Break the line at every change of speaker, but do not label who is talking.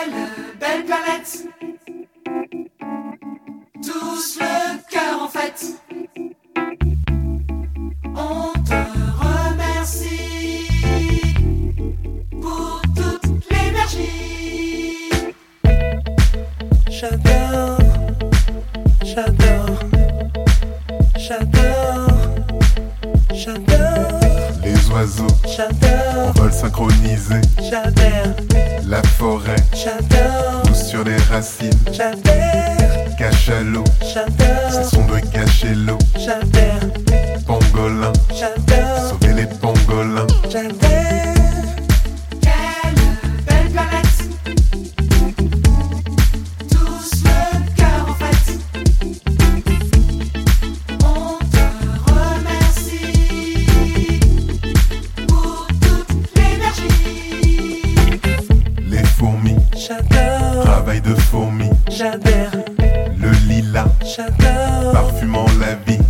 Belle planète, tous le cœur en fête. On te remercie pour toute l'énergie.
J'adore, j'adore, j'adore, j'adore.
Les oiseaux
J'adore,
en vol synchronisé.
j'adore,
La forêt
j'adore,
pousse sur les racines.
j'adore,
Cachalot, c'est
j'adore,
son de cacher l'eau.
j'adore,
Pangolin,
j'adore,
sauver les pangolins.
j'adore.
Quelle belle planète, tous le cœur en fête. On te remercie pour toute l'énergie.
Les fourmis,
J'adore,
travail de fourmis.
j'adore,
Le lilas,
j'adore,
parfumant la vie.